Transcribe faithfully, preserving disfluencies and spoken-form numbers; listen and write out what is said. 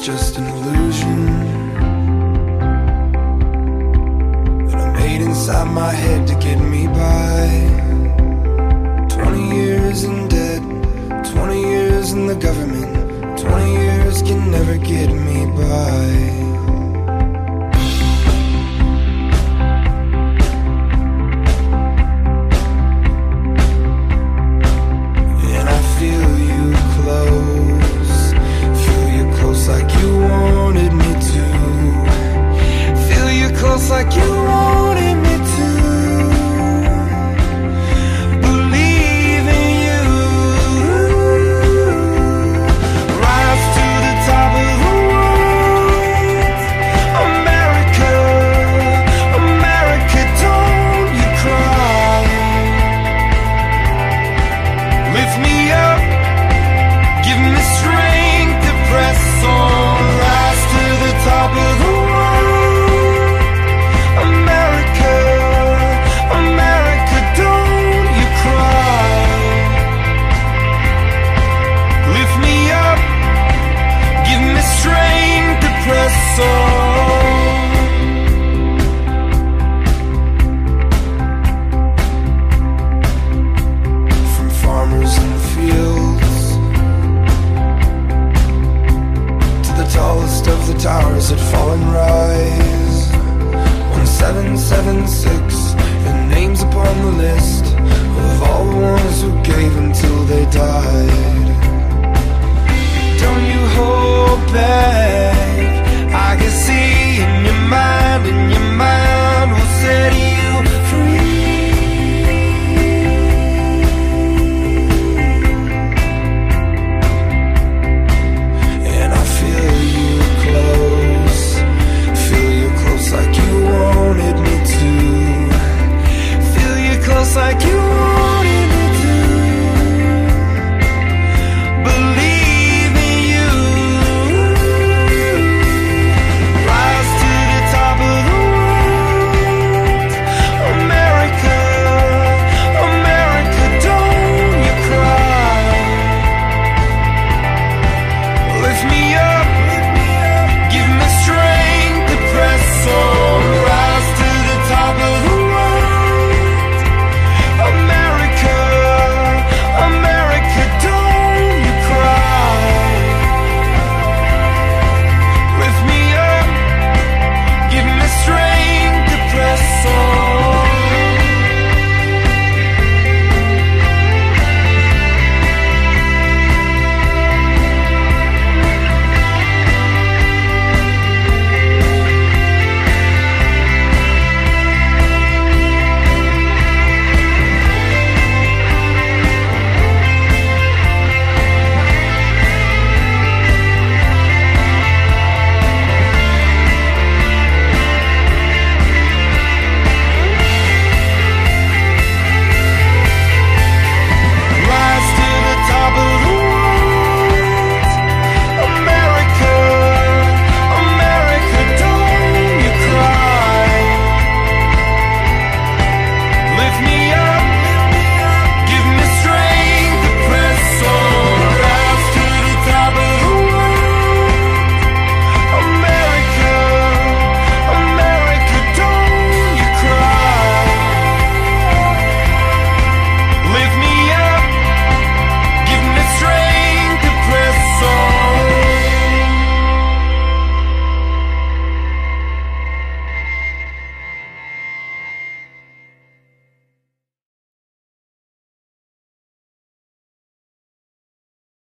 just an illusion that I made inside my head to get me by. Twenty years in debt, twenty years in the government, twenty years can never get me by. Like you wanted me to, feel you close like you wanted me to, believe in you, rise to the top of the world, America, America, don't you cry, lift me up, give me strength to press on, rise to the top of the world, America, America, don't you cry, lift me up, give me strength to press on. From farmers in the fields to the tallest of the towers that fall and rise, one seven seven six, your name's upon the list of all the ones who gave until they died.